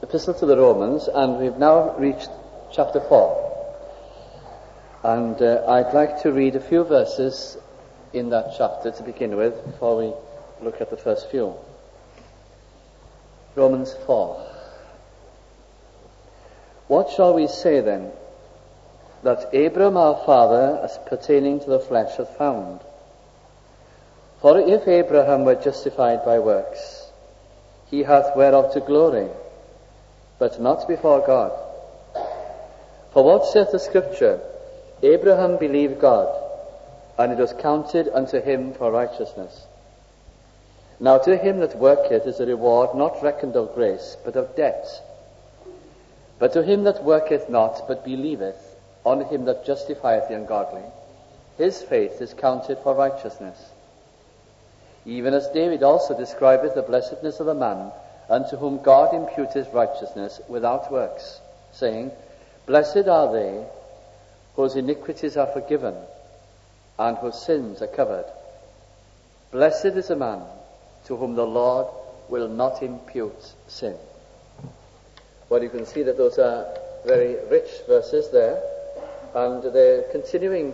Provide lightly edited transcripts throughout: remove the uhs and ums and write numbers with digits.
Epistle to the Romans, and we've now reached chapter 4. And I'd like to read a few verses in that chapter to begin with before we look at the first few. Romans 4. What shall we say then? That Abraham our father, as pertaining to the flesh, hath found. For if Abraham were justified by works, he hath whereof to glory, but not before God. For what saith the Scripture? Abraham believed God, and it was counted unto him for righteousness. Now to him that worketh is a reward not reckoned of grace, but of debt. But to him that worketh not, but believeth on him that justifieth the ungodly, his faith is counted for righteousness. Even as David also describeth the blessedness of a man unto whom God imputeth righteousness without works, saying, Blessed are they whose iniquities are forgiven, and whose sins are covered. Blessed is a man to whom the Lord will not impute sin. Well, you can see that those are very rich verses there, and they're continuing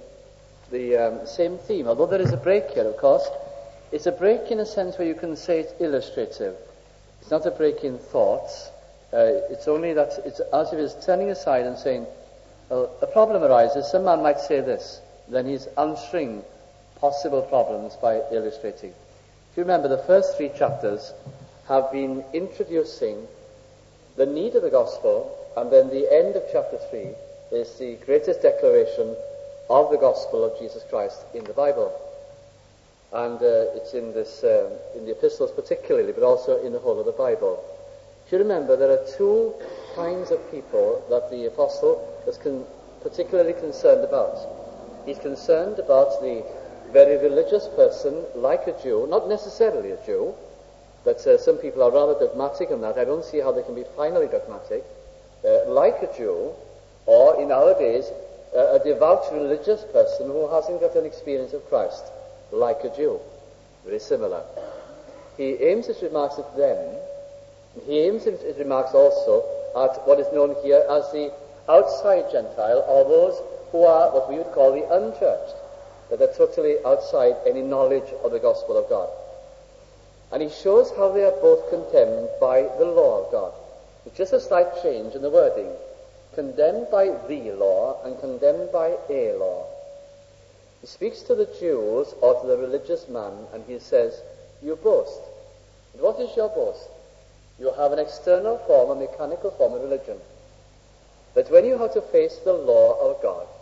the same theme, although there is a break here, of course. It's a break in a sense where you can say it's illustrative. It's not a break in thoughts. It's only that it's as if it's turning aside and saying, well, a problem arises. Some man might say this. Then he's answering possible problems by illustrating. If you remember, the first 3 chapters have been introducing the need of the gospel, and then the end of chapter 3 is the greatest declaration of the gospel of Jesus Christ in the Bible. And it's in the epistles particularly, but also in the whole of the Bible. If you remember, there are 2 kinds of people that the apostle is particularly concerned about. He's concerned about the very religious person, like a Jew, not necessarily a Jew, but some people are rather dogmatic on that. I don't see how they can be finally dogmatic. Like a Jew, or in our days, a devout religious person who hasn't got an experience of Christ. Like a Jew. Very similar. He aims his remarks at them. He aims his remarks also at what is known here as the outside Gentile, or those who are what we would call the unchurched, that are totally outside any knowledge of the gospel of God. And he shows how they are both condemned by the law of God. It's just a slight change in the wording. Condemned by the law and condemned by a law. He speaks to the Jews or to the religious man, and he says, you boast. And what is your boast? You have an external form, a mechanical form of religion. But when you have to face the law of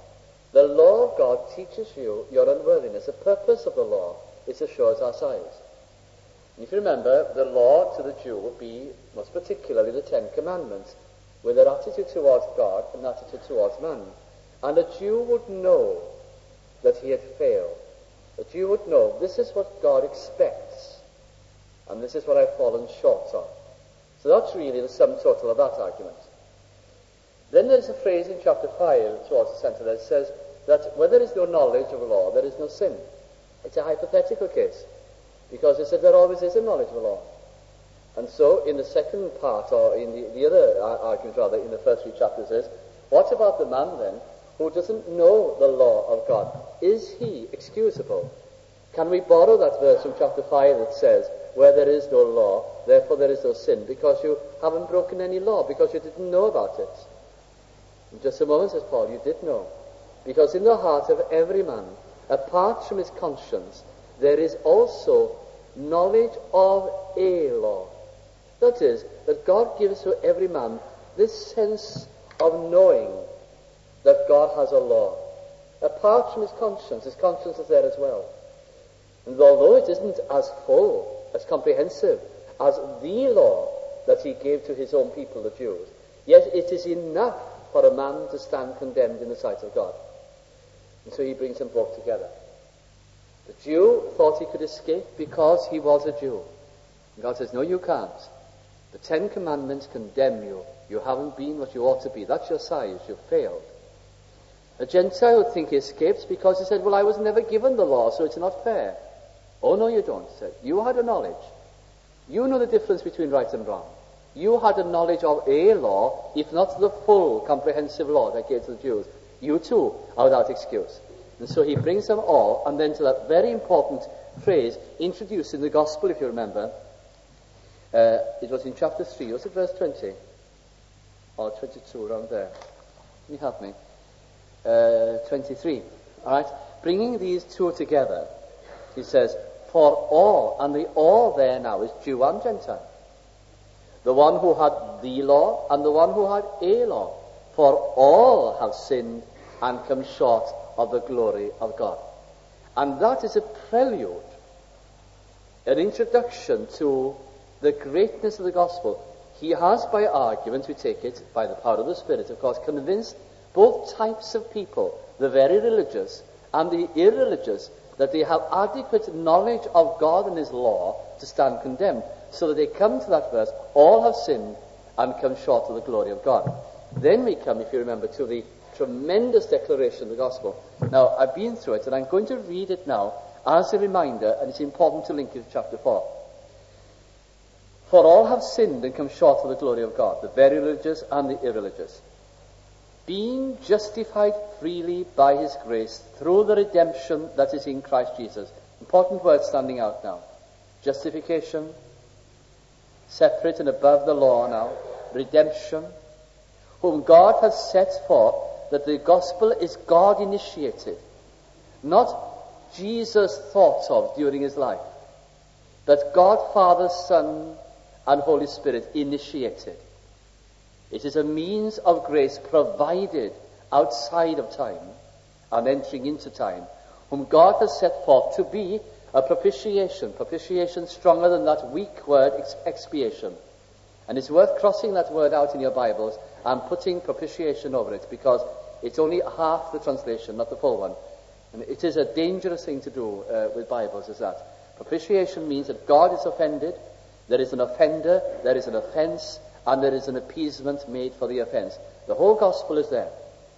God teaches you your unworthiness. The purpose of the law is to show us our size. And if you remember, the law to the Jew would be, most particularly, the 10 Commandments, with their attitude towards God and attitude towards man. And a Jew would know that he had failed. That you would know, this is what God expects, and this is what I've fallen short of. So that's really the sum total of that argument. Then there's a phrase in chapter 5 towards the center that says that where there is no knowledge of the law, there is no sin. It's a hypothetical case, because it said there always is a knowledge of the law. And so in the second part, or in the other argument rather, in the first 3 chapters is, what about the man then who doesn't know the law of God? Is he excusable? Can we borrow that verse from chapter 5 that says, where there is no law, therefore there is no sin, because you haven't broken any law, because you didn't know about it? In just a moment, says Paul, you did know. Because in the heart of every man, apart from his conscience, there is also knowledge of a law. That is, that God gives to every man this sense of knowing that God has a law. Apart from his conscience is there as well. And although it isn't as full, as comprehensive as the law that he gave to his own people, the Jews, yet it is enough for a man to stand condemned in the sight of God. And so he brings them both together. The Jew thought he could escape because he was a Jew. And God says, no, you can't. The 10 Commandments condemn you. You haven't been what you ought to be. That's your size. You've failed. A Gentile would think he escapes because he said, well, I was never given the law, so it's not fair. Oh, no, you don't, he said. You had a knowledge. You know the difference between right and wrong. You had a knowledge of a law, if not the full comprehensive law that gave to the Jews. You too are without excuse. And so he brings them all, and then to that very important phrase introduced in the Gospel, if you remember. It was in chapter 3, was it verse 20? Or 22, around there. Can you help me? 23. All right? Bringing these two together, he says, for all, and the all there now is Jew and Gentile. The one who had the law and the one who had a law. For all have sinned and come short of the glory of God. And that is a prelude, an introduction to the greatness of the gospel. He has, by argument, we take it, by the power of the Spirit, of course, convinced both types of people, the very religious and the irreligious, that they have adequate knowledge of God and His law to stand condemned, so that they come to that verse, all have sinned and come short of the glory of God. Then we come, if you remember, to the tremendous declaration of the gospel. Now, I've been through it, and I'm going to read it now as a reminder, and it's important to link it to chapter 4. For all have sinned and come short of the glory of God, the very religious and the irreligious, being justified freely by His grace through the redemption that is in Christ Jesus. Important word standing out now. Justification, separate and above the law now. Redemption, whom God has set forth, that the gospel is God initiated, not Jesus thought of during His life, but God, Father, Son, and Holy Spirit initiated. It is a means of grace provided outside of time and entering into time, whom God has set forth to be a propitiation. Propitiation stronger than that weak word expiation. And it's worth crossing that word out in your Bibles and putting propitiation over it, because it's only half the translation, not the full one. And it is a dangerous thing to do with Bibles, is that. Propitiation means that God is offended, there is an offender, there is an offense, and there is an appeasement made for the offense. The whole gospel is there.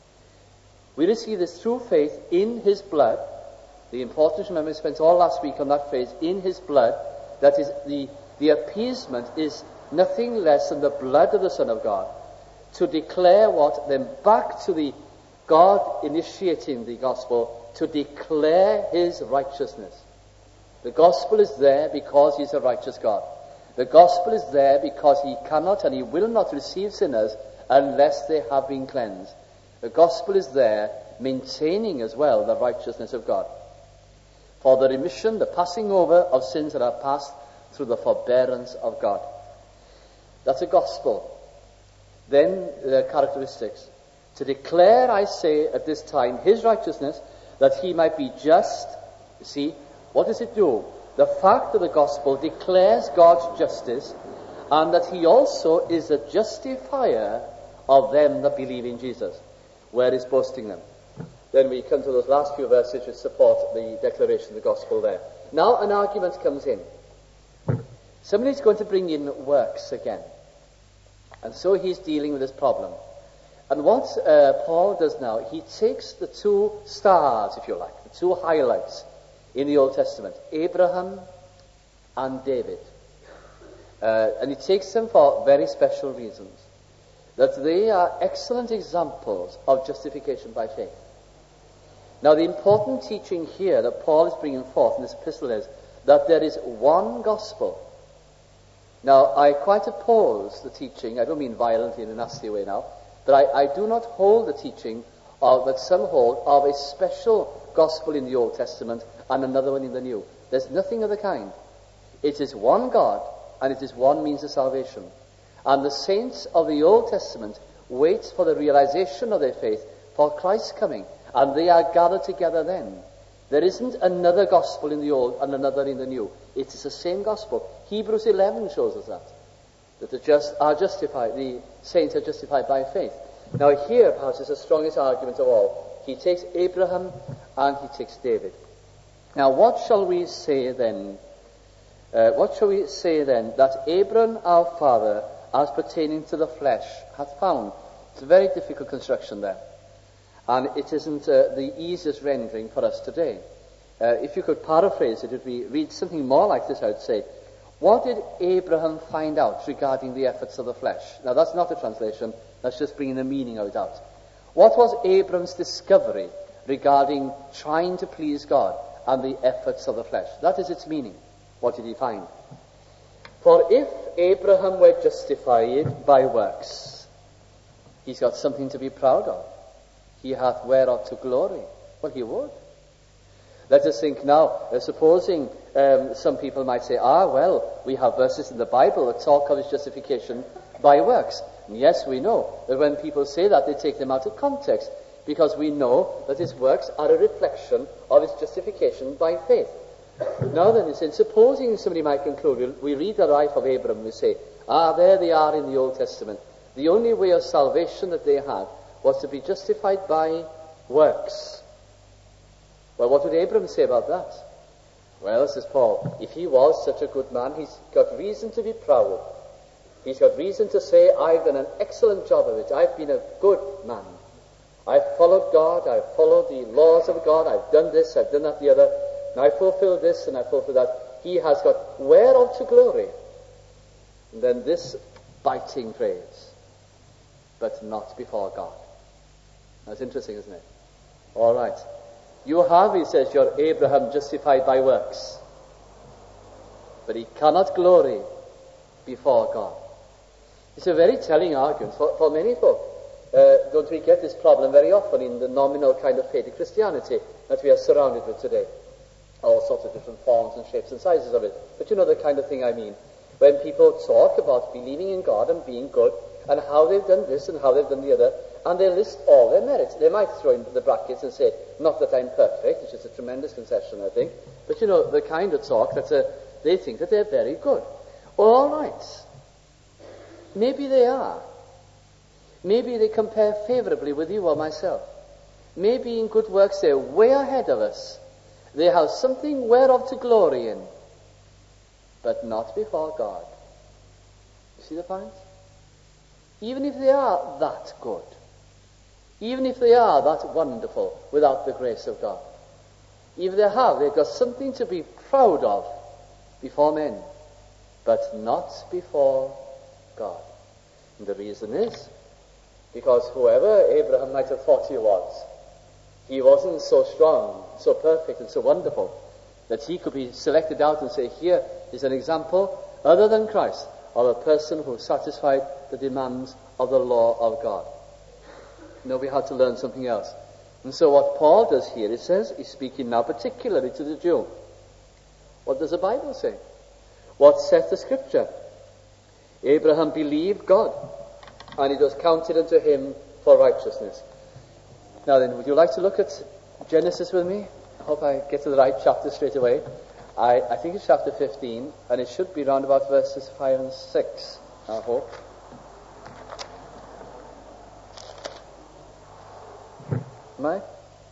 We receive this through faith in His blood. The importance, remember, we spent all last week on that phrase, in His blood. That is, the appeasement is nothing less than the blood of the Son of God, to declare what? Then back to the God initiating the gospel, to declare His righteousness. The gospel is there because He's a righteous God. The gospel is there because He cannot and He will not receive sinners unless they have been cleansed. The gospel is there maintaining as well the righteousness of God, for the remission, the passing over of sins that are passed through the forbearance of God. That's a gospel. Then the characteristics. To declare, I say, at this time, His righteousness, that He might be just. You see, what does it do? The fact of the gospel declares God's justice, and that He also is a justifier of them that believe in Jesus. Where is boasting them? Then we come to those last few verses which support the declaration of the gospel there. Now an argument comes in. Somebody's going to bring in works again. And so he's dealing with this problem. And what Paul does now, he takes the two stars, if you like, the two highlights in the Old Testament, Abraham and David. And he takes them for very special reasons. That they are excellent examples of justification by faith. Now the important teaching here that Paul is bringing forth in this epistle is that there is one gospel. Now I quite oppose the teaching, I don't mean violently in a nasty way now, but I do not hold the teaching that some hold of a special gospel in the Old Testament and another one in the New. There's nothing of the kind. It is one God, and it is one means of salvation. And the saints of the Old Testament wait for the realization of their faith for Christ's coming, and they are gathered together then. There isn't another gospel in the Old and another in the New. It is the same gospel. Hebrews 11 shows us that the just are justified, the saints are justified by faith. Now here, perhaps, is the strongest argument of all. He takes Abraham and he takes David. Now what shall we say then? That Abraham our father, as pertaining to the flesh, hath found? It's a very difficult construction there. And it isn't the easiest rendering for us today. If you could paraphrase it, it would read something more like this, I would say. What did Abraham find out regarding the efforts of the flesh? Now, that's not a translation. That's just bringing the meaning of it out. What was Abraham's discovery regarding trying to please God and the efforts of the flesh? That is its meaning. What did he find? For if Abraham were justified by works, he's got something to be proud of. He hath whereof to glory. Well, he would. Let us think now, supposing some people might say, well, we have verses in the Bible that talk of his justification by works. And yes, we know that when people say that, they take them out of context, because we know that his works are a reflection of his justification by faith. Now then, supposing somebody might conclude, we read the life of Abraham, we say, there they are in the Old Testament. The only way of salvation that they had was to be justified by works. Well, what would Abraham say about that? Well, says Paul, if he was such a good man, he's got reason to be proud. He's got reason to say, I've done an excellent job of it. I've been a good man. I've followed God. I've followed the laws of God. I've done this. I've done that, the other. And I fulfilled this and I fulfilled that. He has got whereof to glory. And then this biting phrase, but not before God. That's interesting, isn't it? All right. You have, he says, your Abraham justified by works. But he cannot glory before God. It's a very telling argument for many folk. Don't we get this problem very often in the nominal kind of faith of Christianity that we are surrounded with today? All sorts of different forms and shapes and sizes of it. But you know the kind of thing I mean. When people talk about believing in God and being good, and how they've done this and how they've done the other, and they list all their merits. They might throw into the brackets and say, not that I'm perfect, which is a tremendous concession, I think, but you know, the kind of talk that they think that they're very good. All right. Maybe they are. Maybe they compare favorably with you or myself. Maybe in good works they're way ahead of us. They have something whereof to glory in, but not before God. You see the point? Even if they are that good, even if they are that wonderful without the grace of God, even they've got something to be proud of before men, but not before God. And the reason is because whoever Abraham might have thought he wasn't so strong, so perfect, and so wonderful that he could be selected out and say, here is an example other than Christ of a person who satisfied the demands of the law of God. No, we had to learn something else. And so what Paul does here, he says, he's speaking now particularly to the Jew. What does the Bible say? What saith the Scripture? Abraham believed God, and it was counted unto him for righteousness. Now then, would you like to look at Genesis with me? I hope I get to the right chapter straight away. I think it's chapter 15, and it should be round about verses 5 and 6, I hope. Am I?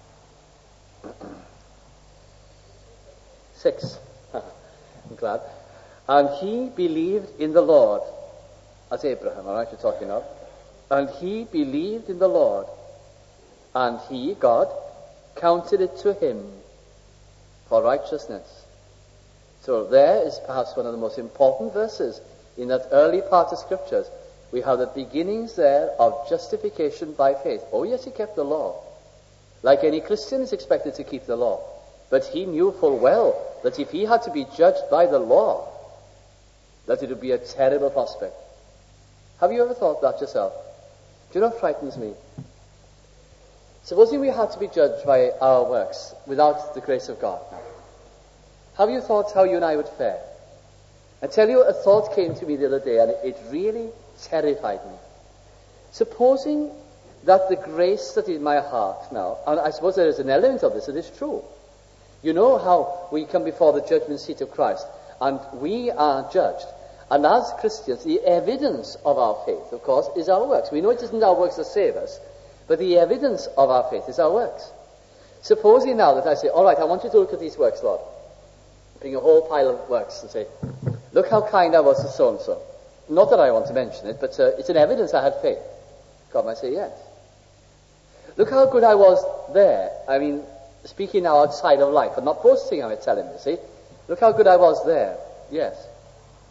6. I'm glad. And he believed in the Lord. That's Abraham, all right, you're talking of. And he believed in the Lord, and he, God, counted it to him for righteousness. So there is perhaps one of the most important verses in that early part of Scriptures. We have the beginnings there of justification by faith. Oh yes, he kept the law. Like any Christian is expected to keep the law. But he knew full well that if he had to be judged by the law, that it would be a terrible prospect. Have you ever thought that yourself? Do you know what frightens me? Supposing we had to be judged by our works without the grace of God. Have you thought how you and I would fare? I tell you, a thought came to me the other day, and it really terrified me. Supposing that the grace that is in my heart now, and I suppose there is an element of this that is true. You know how we come before the judgment seat of Christ, and we are judged. And as Christians, the evidence of our faith, of course, is our works. We know it isn't our works that save us, but the evidence of our faith is our works. Supposing now that I say, all right, I want you to look at these works, Lord. Bring a whole pile of works and say, look how kind I was to so-and-so. Not that I want to mention it, but it's an evidence I had faith. God might say, yes. Look how good I was there. I mean, speaking now outside of life, and not boasting, I might tell him, you see. Look how good I was there. Yes.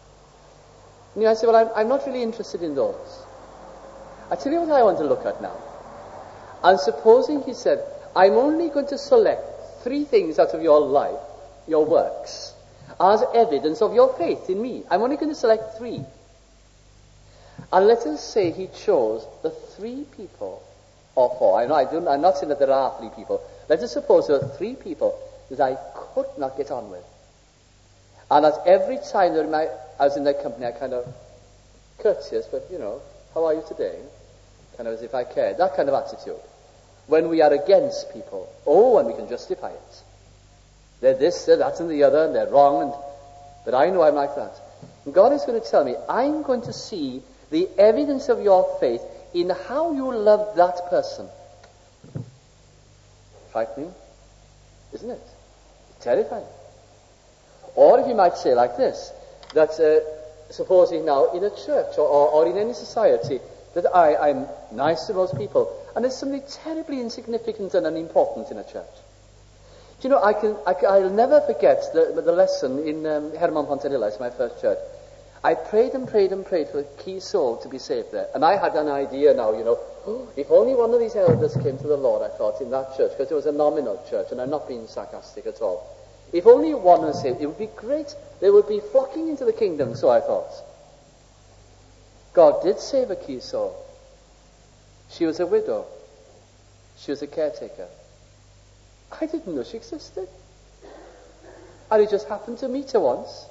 And you might say, well, I'm not really interested in those. I tell you what I want to look at now. And supposing he said, I'm only going to select 3 things out of your life, your works, as evidence of your faith in me. I'm only going to select 3. And let us say he chose the 3 people, or 4. I'm not saying that there are 3 people. Let us suppose there are 3 people that I could not get on with. And at every time that I was in their company, I kind of courteous, but how are you today? Kind of as if I cared. That kind of attitude. When we are against people, and we can justify it. They're this, they're that, and the other, and they're wrong, but I know I'm like that. And God is going to tell me, I'm going to see the evidence of your faith in how you love that person. Frightening, isn't it? Terrifying. Or if you might say like this, that supposing now in a church or in any society that I'm nice to those people, and there's something terribly insignificant and unimportant in a church. Do you know, I'll never forget the lesson in Herman Pontarilla, my first church. I prayed and prayed and prayed for a key soul to be saved there. And I had an idea now, if only one of these elders came to the Lord, I thought, in that church, because it was a nominal church, and I'm not being sarcastic at all. If only one was saved, it would be great. They would be flocking into the kingdom, so I thought. God did save a key soul. She was a widow. She was a caretaker. I didn't know she existed. And I just happened to meet her once.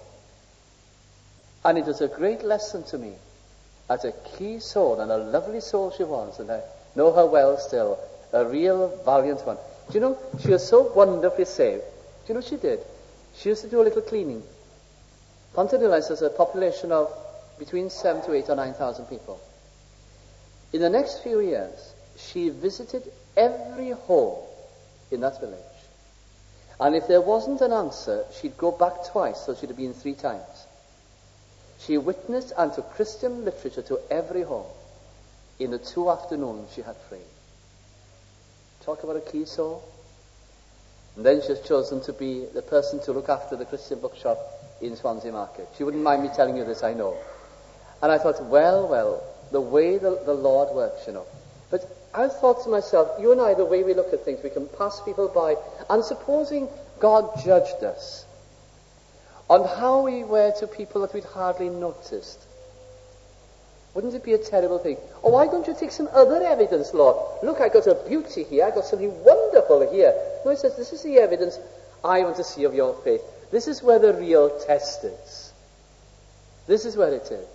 And it was a great lesson to me as a key soul, and a lovely soul she was, and I know her well still, a real valiant one. Do you know, she was so wonderfully saved. Do you know what she did? She used to do a little cleaning. Pontarilla has a population of between 7 to 8 or 9,000 people. In the next few years, she visited every home in that village. And if there wasn't an answer, she'd go back twice, so she'd have been 3 times. She witnessed and took Christian literature to every home in the 2 afternoons she had free. Talk about a key soul. And then she has chosen to be the person to look after the Christian bookshop in Swansea Market. She wouldn't mind me telling you this, I know. And I thought, well, the way the Lord works, But I thought to myself, you and I, the way we look at things, we can pass people by. And supposing God judged us on how we were to people that we'd hardly noticed, wouldn't it be a terrible thing? Oh, why don't you take some other evidence, Lord? Look, I got a beauty here. I got something wonderful here. No, he says, this is the evidence I want to see of your faith. This is where the real test is. This is where it is.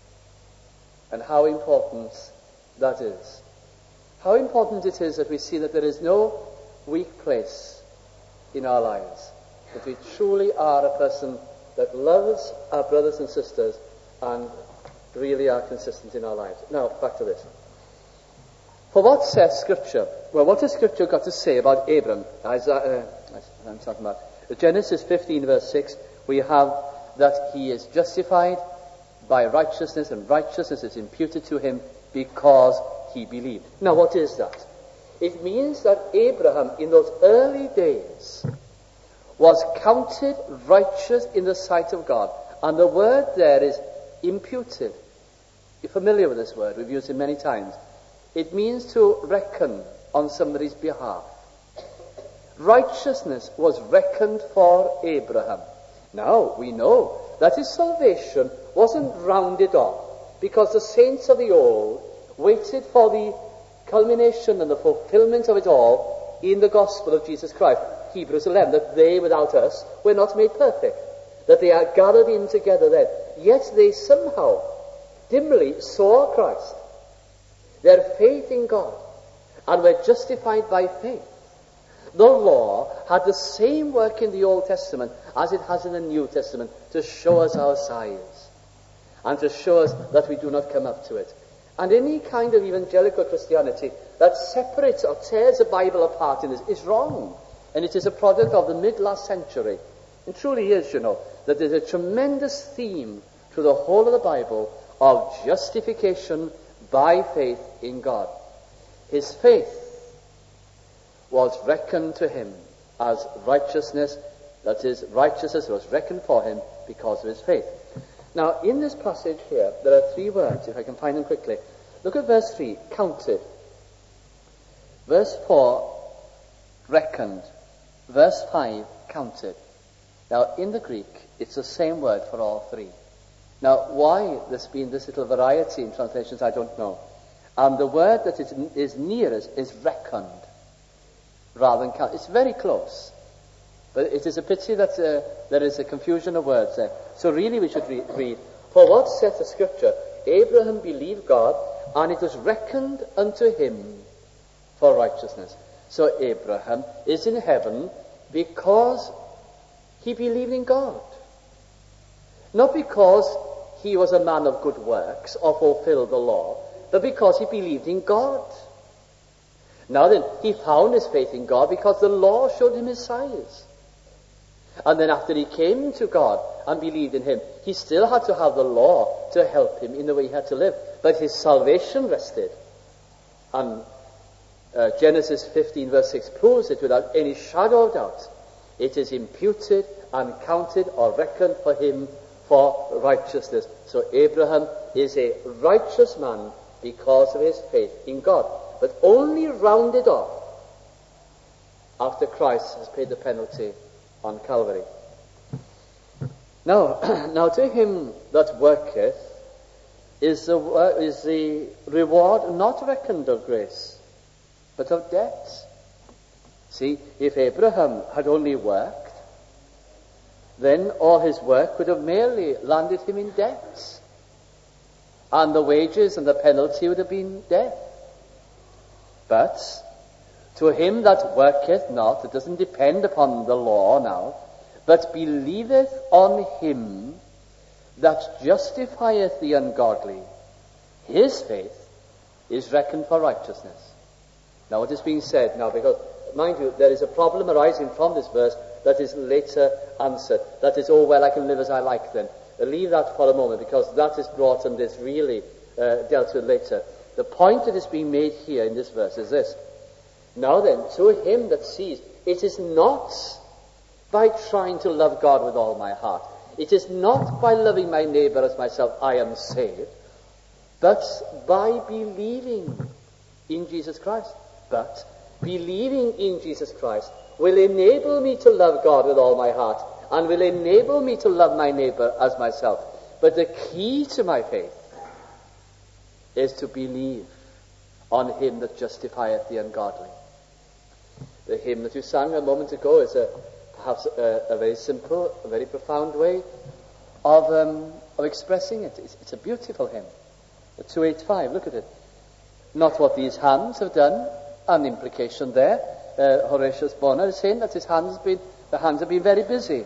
And how important that is. How important it is that we see that there is no weak place in our lives. That we truly are a person that loves our brothers and sisters and really are consistent in our lives. Now, back to this. For what says Scripture? Well, what has Scripture got to say about Abram? I'm talking about Genesis 15, verse 6. We have that he is justified by righteousness, and righteousness is imputed to him because he believed. Now, what is that? It means that Abraham, in those early days, was counted righteous in the sight of God. And the word there is imputed. You're familiar with this word. We've used it many times. It means to reckon on somebody's behalf. Righteousness was reckoned for Abraham. Now, we know that his salvation wasn't rounded off because the saints of the old waited for the culmination and the fulfillment of it all in the gospel of Jesus Christ. Hebrews 11, that they without us were not made perfect, that they are gathered in together then. Yet they somehow dimly saw Christ, their faith in God, and were justified by faith. The law had the same work in the Old Testament as it has in the New Testament to show us our size and to show us that we do not come up to it. And any kind of evangelical Christianity that separates or tears the Bible apart in this is wrong. And it is a product of the mid-last century. It truly is, that there's a tremendous theme through the whole of the Bible of justification by faith in God. His faith was reckoned to him as righteousness. That is, righteousness was reckoned for him because of his faith. Now, in this passage here, there are three words, if I can find them quickly. Look at verse 3, counted. Verse 4, reckoned. Verse 5, counted. Now, in the Greek, it's the same word for all three. Now, why there's been this little variety in translations, I don't know. And the word that is nearest is reckoned, rather than counted. It's very close. But it is a pity that there is a confusion of words there. So really we should read, for what saith the Scripture? Abraham believed God, and it was reckoned unto him for righteousness. So Abraham is in heaven because he believed in God. Not because he was a man of good works or fulfilled the law, but because he believed in God. Now then, he found his faith in God because the law showed him his size. And then after he came to God and believed in him, he still had to have the law to help him in the way he had to live. But his salvation rested. And Genesis 15 verse 6 proves it without any shadow of doubt. It is imputed and counted or reckoned for him for righteousness. So Abraham is a righteous man because of his faith in God. But only rounded off after Christ has paid the penalty on Calvary. Now to him that worketh is the reward not reckoned of grace, but of debt. See, if Abraham had only worked, then all his work would have merely landed him in debt, and the wages and the penalty would have been death. But to him that worketh not, it doesn't depend upon the law now, but believeth on him that justifieth the ungodly, his faith is reckoned for righteousness. Now it is being said now, because, mind you, there is a problem arising from this verse that is later answered. That is, oh, well, I can live as I like then. Leave that for a moment, because that is brought and is really dealt with later. The point that is being made here in this verse is this. Now then, to him that sees, it is not by trying to love God with all my heart. It is not by loving my neighbor as myself I am saved, but by believing in Jesus Christ. But believing in Jesus Christ will enable me to love God with all my heart, and will enable me to love my neighbor as myself. But the key to my faith is to believe on him that justifieth the ungodly. The hymn that you sang a moment ago is perhaps a very simple, a very profound way of expressing it. It's a beautiful hymn. The 285, look at it. Not what these hands have done, an implication there. Horatius Bonar is saying that the hands have been very busy.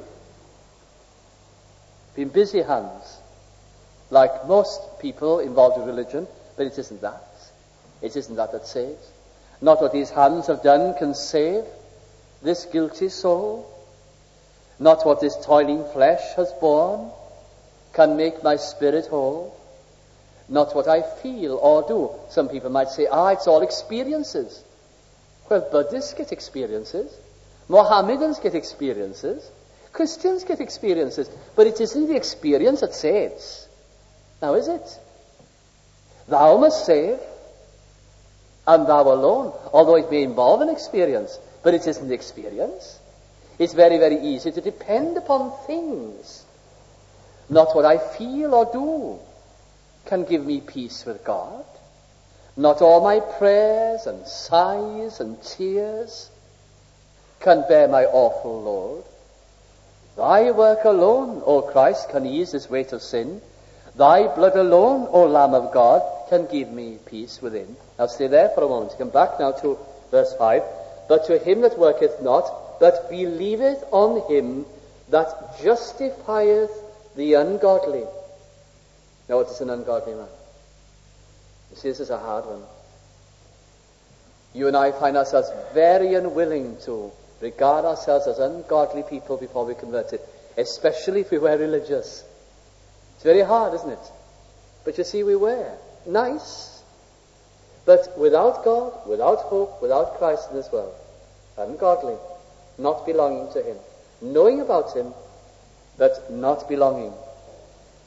Been busy hands, like most people involved in religion, but it isn't that. It isn't that saves. Not what these hands have done can save this guilty soul. Not what this toiling flesh has borne can make my spirit whole. Not what I feel or do. Some people might say, it's all experiences. Well, Buddhists get experiences. Mohammedans get experiences. Christians get experiences. But it isn't the experience that saves. Now, is it? Thou must save, and thou alone. Although it may involve an experience, but it isn't the experience. It's very, very easy to depend upon things. Not what I feel or do can give me peace with God. Not all my prayers and sighs and tears can bear my awful load. Thy work alone, O Christ, can ease this weight of sin. Thy blood alone, O Lamb of God, can give me peace within. Now stay there for a moment. Come back now to verse 5. But to him that worketh not, but believeth on him that justifieth the ungodly. Now what is an ungodly man? You see, this is a hard one. You and I find ourselves very unwilling to regard ourselves as ungodly people before we're converted, especially if we were religious. It's very hard, isn't it? But you see, we were nice, but without God, without hope, without Christ in this world, ungodly, not belonging to him, knowing about him, but not belonging.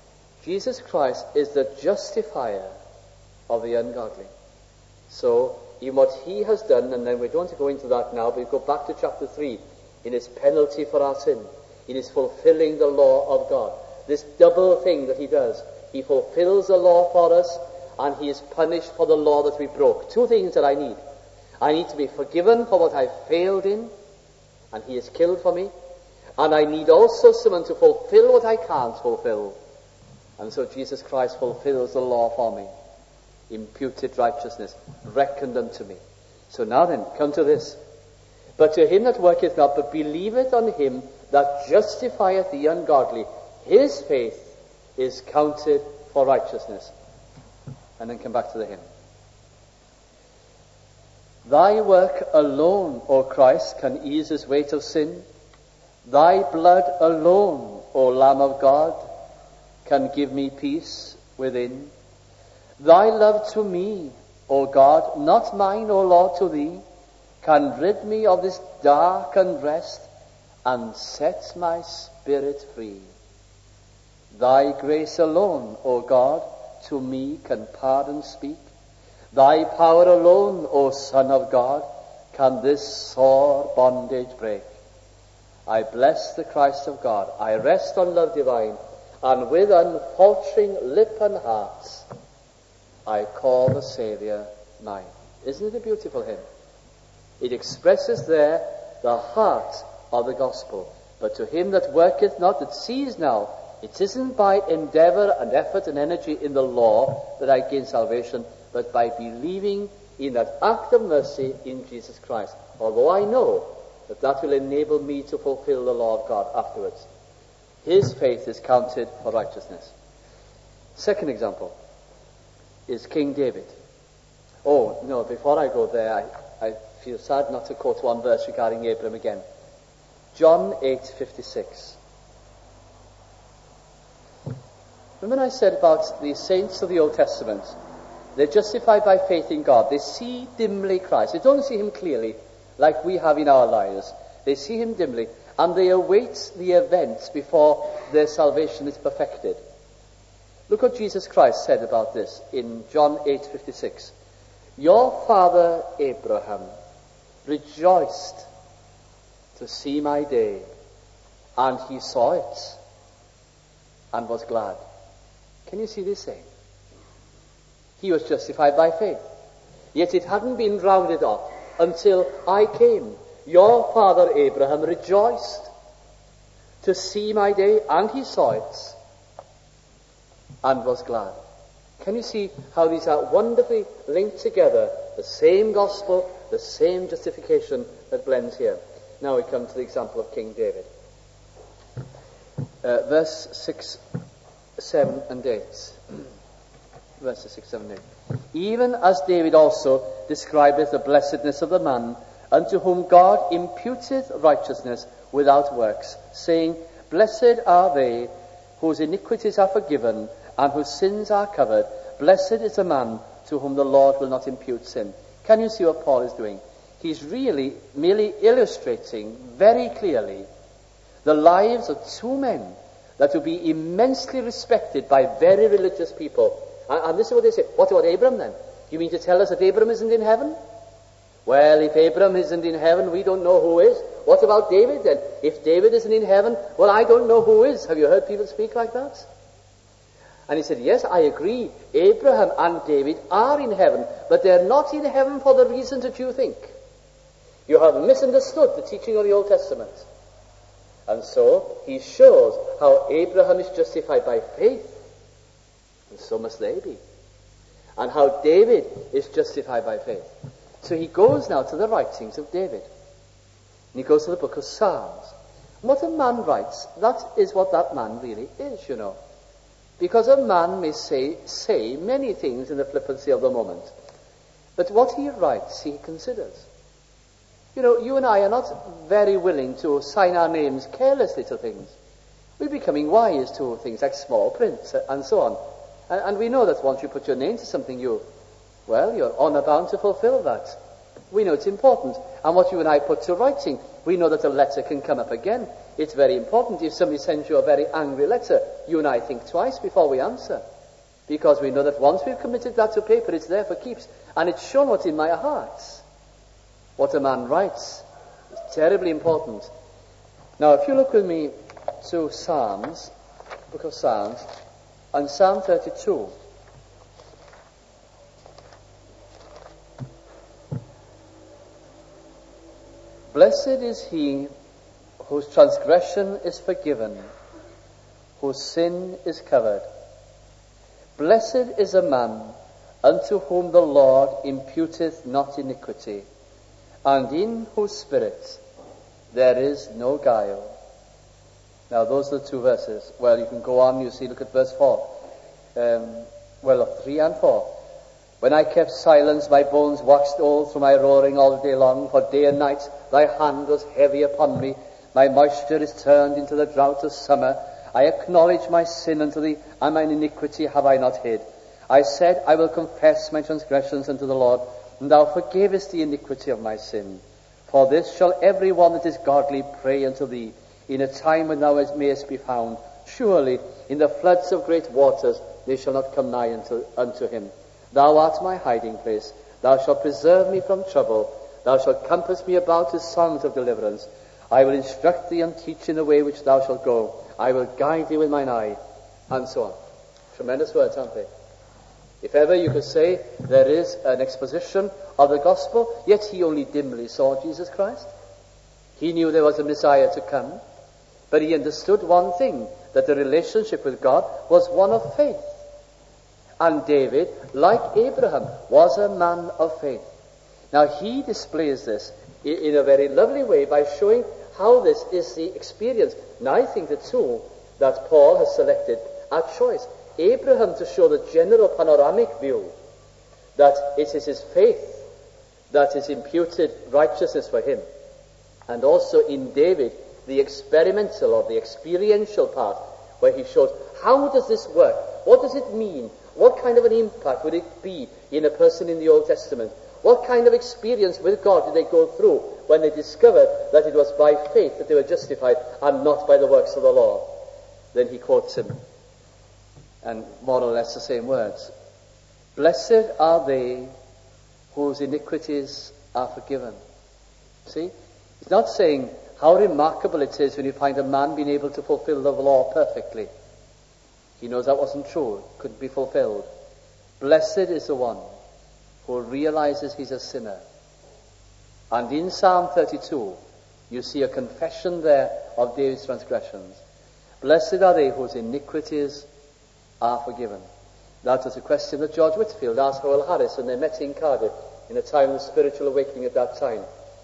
Jesus Christ is the justifier of the ungodly. So, in what he has done, and then we don't want to go into that now, but we go back to chapter 3, in his penalty for our sin, in his fulfilling the law of God. This double thing that he does. He fulfills the law for us, and he is punished for the law that we broke. Two things that I need. I need to be forgiven for what I failed in, and he is killed for me. And I need also someone to fulfill what I can't fulfill. And so Jesus Christ fulfills the law for me. Imputed righteousness, reckoned unto me. So now then, come to this. But to him that worketh not, but believeth on him that justifieth the ungodly, his faith is counted for righteousness. And then come back to the hymn. Thy work alone, O Christ, can ease his weight of sin. Thy blood alone, O Lamb of God, can give me peace within. Thy love to me, O God, not mine, O Lord, to thee, can rid me of this dark unrest and set my spirit free. Thy grace alone, O God, to me can pardon speak. Thy power alone, O Son of God, can this sore bondage break. I bless the Christ of God. I rest on love divine, and with unfaltering lip and heart, I call the Saviour mine. Isn't it a beautiful hymn? It expresses there the heart of the gospel. But to him that worketh not, that sees now, it isn't by endeavour and effort and energy in the law that I gain salvation, but by believing in that act of mercy in Jesus Christ. Although I know that that will enable me to fulfill the law of God afterwards. His faith is counted for righteousness. Second example is King David. Oh, no, before I go there, I feel sad not to quote one verse regarding Abram again. John 8:56. Remember I said about the saints of the Old Testament, they're justified by faith in God. They see dimly Christ. They don't see him clearly like we have in our lives. They see him dimly, and they await the events before their salvation is perfected. Look what Jesus Christ said about this in John 8:56. Your father Abraham rejoiced to see my day, and he saw it and was glad. Can you see this saying? He was justified by faith. Yet it hadn't been rounded off until I came. Your father Abraham rejoiced to see my day, and he saw it and was glad. Can you see how these are wonderfully linked together? The same gospel, the same justification that blends here. Now we come to the example of King David. Verse 6, 7 and 8. Verses 6, 7 and 8. Even as David also describeth the blessedness of the man unto whom God imputeth righteousness without works, saying, Blessed are they whose iniquities are forgiven and whose sins are covered. Blessed is the man to whom the Lord will not impute sin. Can you see what Paul is doing? He's really merely illustrating very clearly the lives of two men that will be immensely respected by very religious people. And this is what they say. What about Abram then? You mean to tell us that Abram isn't in heaven? Well, if Abram isn't in heaven, we don't know who is. What about David then? If David isn't in heaven, well, I don't know who is. Have you heard people speak like that? And he said, yes, I agree. Abraham and David are in heaven, but they're not in heaven for the reasons that you think. You have misunderstood the teaching of the Old Testament. And so he shows how Abraham is justified by faith, and so must they be. And how David is justified by faith. So he goes now to the writings of David. And he goes to the book of Psalms. And what a man writes, that is what that man really is, you know. Because a man may say many things in the flippancy of the moment. But what he writes, he considers. You know, you and I are not very willing to sign our names carelessly to things. We're becoming wise to things like small print and so on. And we know that once you put your name to something, you're honor bound to fulfill that. We know it's important. And what you and I put to writing, we know that a letter can come up again. It's very important. If somebody sends you a very angry letter, you and I think twice before we answer. Because we know that once we've committed that to paper, it's there for keeps. And it's shown what's in my heart. What a man writes is terribly important. Now, if you look with me to Psalms, book of Psalms, and Psalm 32. Blessed is he whose transgression is forgiven, whose sin is covered. Blessed is a man unto whom the Lord imputeth not iniquity, and in whose spirit there is no guile. Now those are the two verses. Well, you can go on, you see, look at verse 4. 3 and 4. When I kept silence, my bones waxed old through my roaring all day long, for day and night thy hand was heavy upon me. My moisture is turned into the drought of summer. I acknowledge my sin unto thee, and mine iniquity have I not hid. I said, I will confess my transgressions unto the Lord, and thou forgavest the iniquity of my sin. For this shall every one that is godly pray unto thee, in a time when thou mayest be found. Surely in the floods of great waters they shall not come nigh unto him. Thou art my hiding place. Thou shalt preserve me from trouble. Thou shalt compass me about with songs of deliverance. I will instruct thee and teach in the way which thou shalt go. I will guide thee with mine eye. And so on. Tremendous words, aren't they? If ever you could say there is an exposition of the gospel, yet he only dimly saw Jesus Christ. He knew there was a Messiah to come, but he understood one thing, that the relationship with God was one of faith. And David, like Abraham, was a man of faith. Now he displays this in a very lovely way by showing how this is the experience. And I think the two that Paul has selected are choice. Abraham to show the general panoramic view that it is his faith that is imputed righteousness for him. And also in David, the experimental or the experiential part, where he shows how does this work? What does it mean? What kind of an impact would it be in a person in the Old Testament? What kind of experience with God did they go through when they discovered that it was by faith that they were justified and not by the works of the law? Then he quotes him, and more or less the same words. Blessed are they whose iniquities are forgiven. See? He's not saying how remarkable it is when you find a man being able to fulfill the law perfectly. He knows that wasn't true, it couldn't be fulfilled. Blessed is the one who realizes he's a sinner. And in Psalm 32, you see a confession there of David's transgressions. Blessed are they whose iniquities are forgiven. That was a question that George Whitfield asked Howell Harris when they met in Cardiff in a time of spiritual awakening at that time.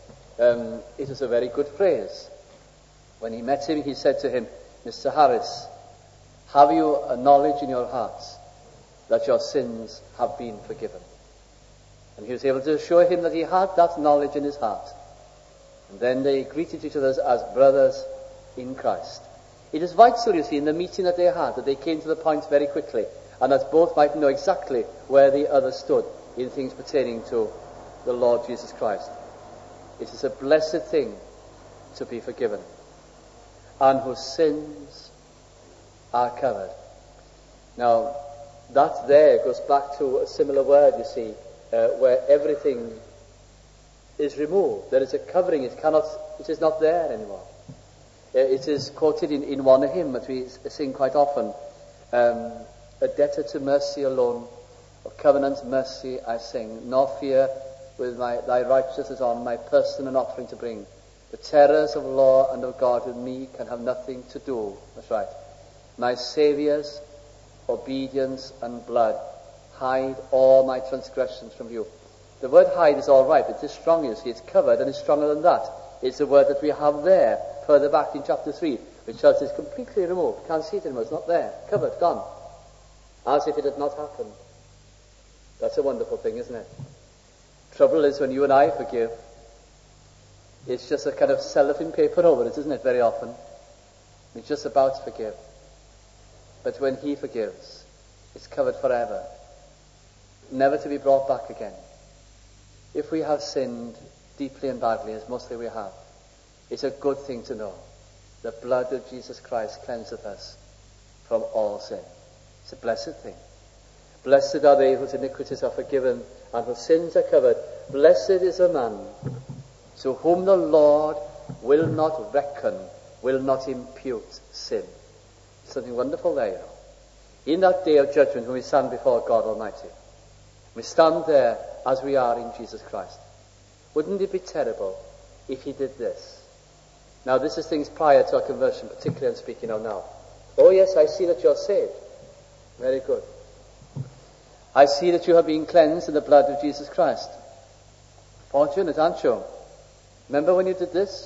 It is a very good phrase. When he met him, he said to him, Mr. Harris, have you a knowledge in your hearts that your sins have been forgiven? And he was able to assure him that he had that knowledge in his heart. And then they greeted each other as brothers in Christ. It is vital, you see, in the meeting that they had, that they came to the point very quickly, and that both might know exactly where the other stood in things pertaining to the Lord Jesus Christ. It is a blessed thing to be forgiven, and whose sins are covered. Now, that there goes back to a similar word, you see, where everything is removed. There is a covering. It is not there anymore. It is quoted in one hymn that we sing quite often. A debtor to mercy alone, of covenant mercy I sing, nor fear with thy righteousness on my person an offering to bring. The terrors of law and of God with me can have nothing to do. That's right. My Saviour's obedience and blood hide all my transgressions from you. The word hide is all right, but it is strong, you see. It's covered, and it's stronger than that. It's the word that we have there, further back in chapter 3, which tells us it's completely removed. Can't see it anymore. It's not there. Covered, gone. As if it had not happened. That's a wonderful thing, isn't it? Trouble is when you and I forgive, it's just a kind of cellophane paper over it, isn't it, very often? It's just about to forgive. But when he forgives, it's covered forever, never to be brought back again. If we have sinned deeply and badly, as mostly we have, it's a good thing to know. The blood of Jesus Christ cleanseth us from all sin. It's a blessed thing. Blessed are they whose iniquities are forgiven and whose sins are covered. Blessed is the man to whom the Lord will not reckon, will not impute sin. Something wonderful there, you know. In that day of judgment when we stand before God Almighty, we stand there as we are in Jesus Christ. Wouldn't it be terrible if he did this? Now this is things prior to our conversion, particularly I'm speaking of now. Oh yes, I see that you're saved. Very good. I see that you have been cleansed in the blood of Jesus Christ. Fortunate, aren't you? Remember when you did this?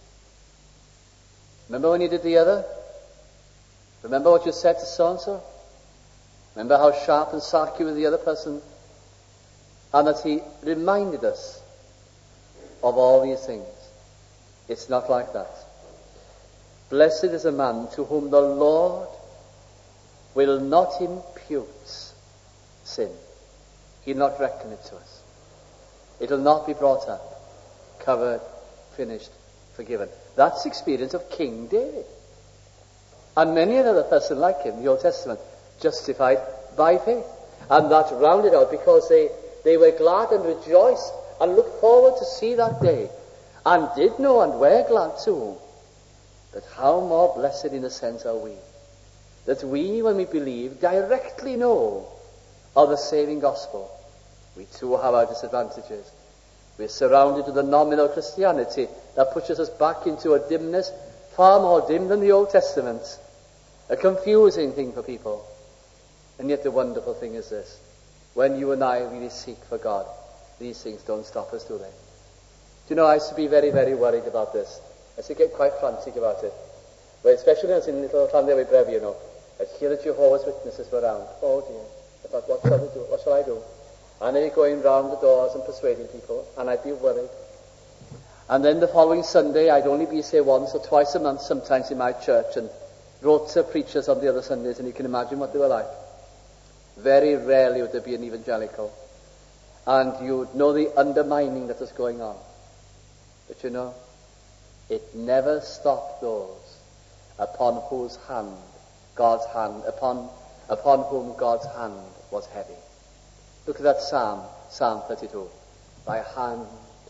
Remember when you did the other? Remember what you said to so-and-so? Remember how sharp and sarky you with the other person? And that he reminded us of all these things. It's not like that. Blessed is a man to whom the Lord will not impute sin. He'll not reckon it to us. It'll not be brought up, covered, finished, forgiven. That's the experience of King David. And many another person like him in the Old Testament, justified by faith. And that rounded out because they were glad and rejoiced and looked forward to see that day. And did know and were glad too. But how more blessed in a sense are we? That we, when we believe, directly know of the saving gospel. We too have our disadvantages. We're surrounded with the nominal Christianity that pushes us back into a dimness far more dim than the Old Testament. A confusing thing for people. And yet the wonderful thing is this. When you and I really seek for God, these things don't stop us, do they? Do you know, I used to be very, very worried about this. I used to get quite frantic about it. But especially when I was in Little Llanddewi Brefi, you know, I'd hear the Jehovah's Witnesses were around. Oh dear. I thought, what shall I do? What shall I do? And they'd be going round the doors and persuading people, and I'd be worried. And then the following Sunday, I'd only be, say, once or twice a month, sometimes in my church, and wrote to preachers on the other Sundays, and you can imagine what they were like. Very rarely would there be an evangelical. And you'd know the undermining that was going on. But you know, it never stopped those upon whose hand, God's hand, upon whom God's hand was heavy. Look at that Psalm 32. Thy hand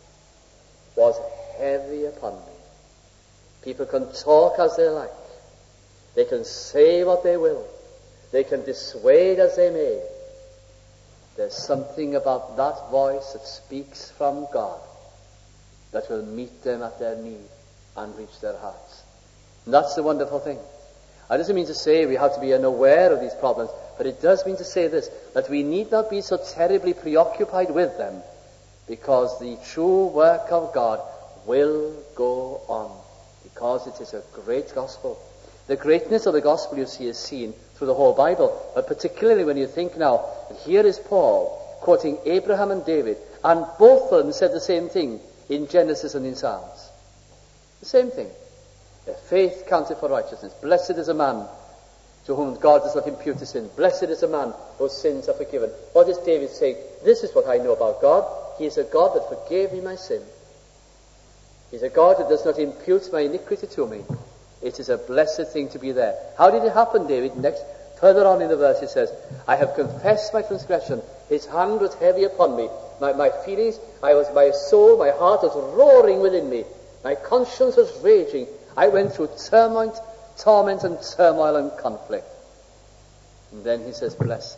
was heavy upon me. People can talk as they like. They can say what they will. They can dissuade as they may. There's something about that voice that speaks from God that will meet them at their need and reach their hearts. And that's the wonderful thing. I doesn't mean to say we have to be unaware of these problems, but it does mean to say this, that we need not be so terribly preoccupied with them, because the true work of God will go on, because it is a great gospel. The greatness of the gospel, you see, is seen through the whole Bible, but particularly when you think now, that here is Paul quoting Abraham and David, and both of them said the same thing in Genesis and in Psalms. The same thing. Their faith counted for righteousness. Blessed is a man to whom God does not impute his sin. Blessed is a man whose sins are forgiven. What is David saying? This is what I know about God. He is a God that forgave me my sin. He is a God that does not impute my iniquity to me. It is a blessed thing to be there. How did it happen, David? Next, further on in the verse it says, I have confessed my transgression. His hand was heavy upon me. My feelings, my soul, my heart was roaring within me. My conscience was raging. I went through torment and turmoil and conflict. And then he says, blessed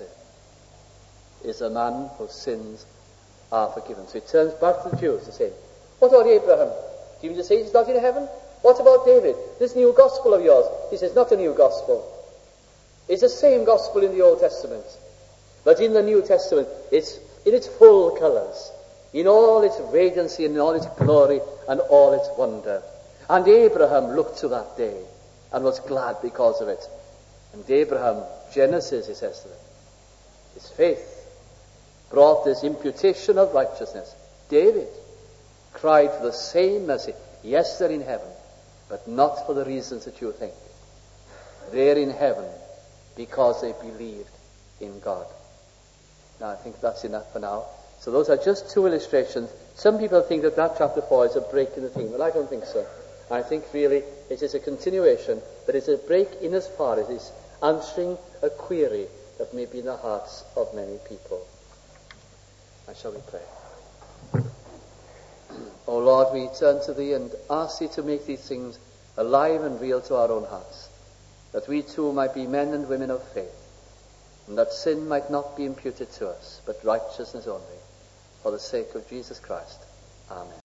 is a man whose sins are forgiven. So he turns back to the Jews to say, what about Abraham? Do you mean to say he's not in heaven? What about David? This new gospel of yours? He says, not a new gospel. It's the same gospel in the Old Testament. But in the New Testament, it's in its full colors, in all its radiancy, in all its glory, and all its wonder. And Abraham looked to that day and was glad because of it. And Abraham, Genesis, he says to them, his faith brought this imputation of righteousness. David cried for the same mercy. Yes, they're in heaven, but not for the reasons that you think. They're in heaven because they believed in God. Now, I think that's enough for now. So those are just two illustrations. Some people think that chapter 4 is a break in the theme. Well, I don't think so. I think really it is a continuation, but it's a break in as far as answering a query that may be in the hearts of many people. And shall we pray? O Lord, we turn to Thee and ask Thee to make these things alive and real to our own hearts, that we too might be men and women of faith, and that sin might not be imputed to us, but righteousness only, for the sake of Jesus Christ. Amen.